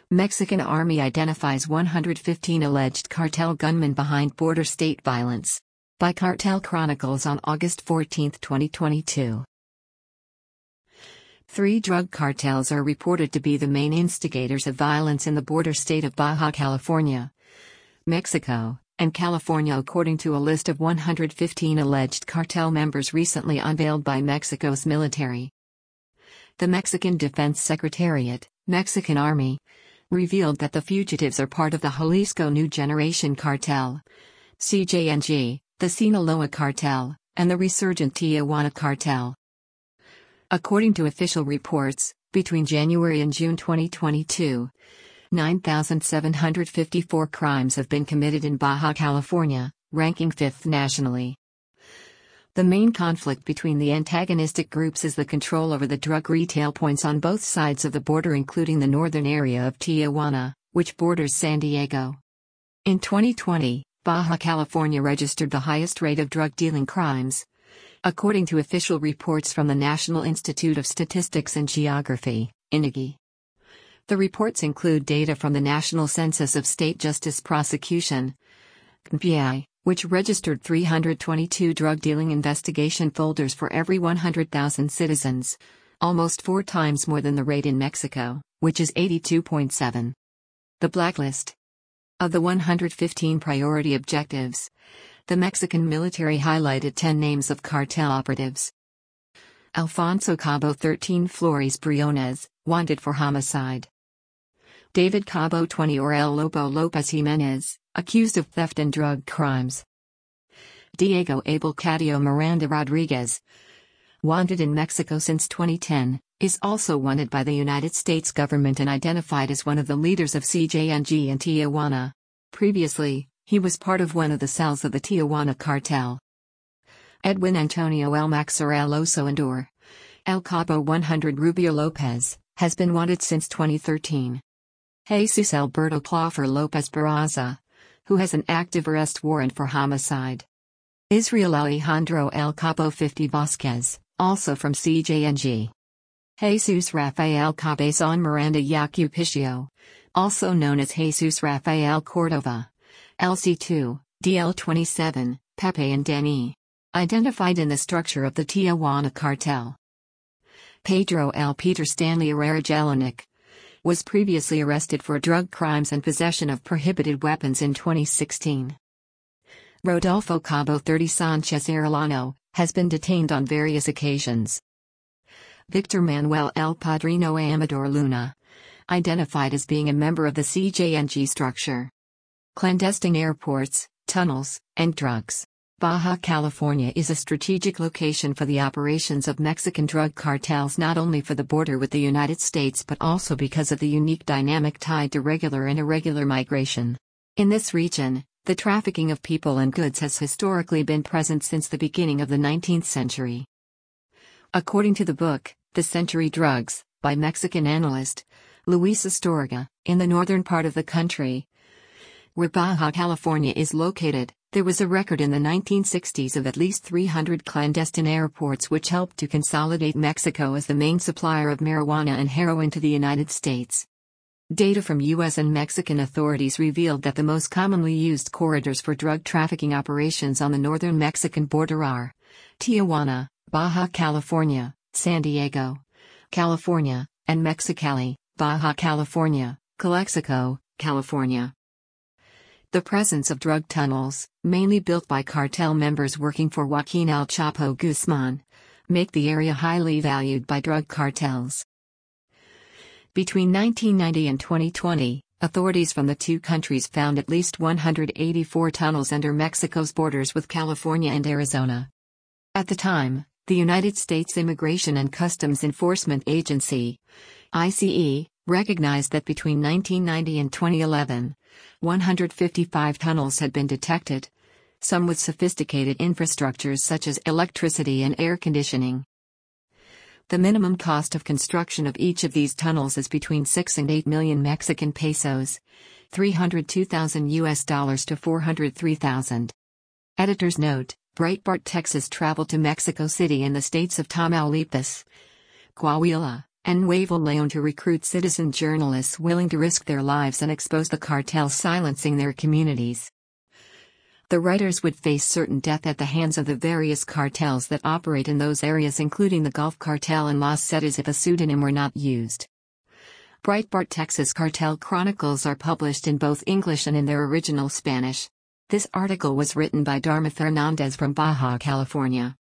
Mexican Army identifies 115 alleged cartel gunmen behind border state violence. By Cartel Chronicles on August 14, 2022. 3 drug cartels are reported to be the main instigators of violence in the border state of Baja California, Mexico, and California, according to a list of 115 alleged cartel members recently unveiled by Mexico's military. The Mexican Defense Secretariat, Mexican Army, revealed that the fugitives are part of the Jalisco New Generation Cartel, CJNG, the Sinaloa Cartel, and the resurgent Tijuana Cartel. According to official reports, between January and June 2022, 9,754 crimes have been committed in Baja California, ranking 5th nationally. The main conflict between the antagonistic groups is the control over the drug retail points on both sides of the border, including the northern area of Tijuana, which borders San Diego. In 2020, Baja California registered the highest rate of drug dealing crimes, according to official reports from the National Institute of Statistics and Geography, INEGI. The reports include data from the National Census of State Justice Prosecution, NPI, which registered 322 drug dealing investigation folders for every 100,000 citizens, almost 4 times more than the rate in Mexico, which is 82.7. The blacklist. Of the 115 priority objectives, the Mexican military highlighted 10 names of cartel operatives. Alfonso Cabo 13 Flores Briones, wanted for homicide. David Cabo 20 or El Lobo Lopez Jimenez, accused of theft and drug crimes. Diego Abel Cadillo Miranda Rodriguez, wanted in Mexico since 2010, is also wanted by the United States government and identified as one of the leaders of CJNG in Tijuana. Previously, he was part of one of the cells of the Tijuana cartel. Edwin Antonio El Maxar Oso Andor, El Cabo 100 Rubio Lopez, has been wanted since 2013. Jesus Alberto Claufer Lopez Barraza, who has an active arrest warrant for homicide. Israel Alejandro El Cabo 50 Vasquez, also from CJNG. Jesus Rafael Cabezon Miranda Yacupicio, also known as Jesus Rafael Cordova, LC2, DL27, Pepe and Denny, identified in the structure of the Tijuana cartel. Pedro L. Peter Stanley Herrera Jelinek was previously arrested for drug crimes and possession of prohibited weapons in 2016. Rodolfo Cabo 30 Sanchez Arellano has been detained on various occasions. Victor Manuel El Padrino Amador Luna, identified as being a member of the CJNG structure. Clandestine airports, tunnels, and drugs. Baja California is a strategic location for the operations of Mexican drug cartels, not only for the border with the United States but also because of the unique dynamic tied to regular and irregular migration. In this region, the trafficking of people and goods has historically been present since the beginning of the 19th century. According to the book, The Century Drugs, by Mexican analyst Luis Astorga, in the northern part of the country, where Baja California is located, there was a record in the 1960s of at least 300 clandestine airports, which helped to consolidate Mexico as the main supplier of marijuana and heroin to the United States. Data from U.S. and Mexican authorities revealed that the most commonly used corridors for drug trafficking operations on the northern Mexican border are Tijuana, Baja California, San Diego, California, and Mexicali, Baja California, Calexico, California. The presence of drug tunnels, mainly built by cartel members working for Joaquin El Chapo Guzman, make the area highly valued by drug cartels. Between 1990 and 2020, authorities from the two countries found at least 184 tunnels under Mexico's borders with California and Arizona. At the time, the United States Immigration and Customs Enforcement Agency, ICE, recognized that between 1990 and 2011, 155 tunnels had been detected, some with sophisticated infrastructures such as electricity and air conditioning. The minimum cost of construction of each of these tunnels is between 6 and 8 million Mexican pesos, $302,000 to $403,000. Editor's note: Breitbart Texas traveled to Mexico City and the states of Tamaulipas, Coahuila, Nuevo León to recruit citizen journalists willing to risk their lives and expose the cartels silencing their communities. The writers would face certain death at the hands of the various cartels that operate in those areas, including the Gulf Cartel and Los Zetas, if a pseudonym were not used. Breitbart Texas Cartel Chronicles are published in both English and in their original Spanish. This article was written by Dharma Fernandez from Baja California.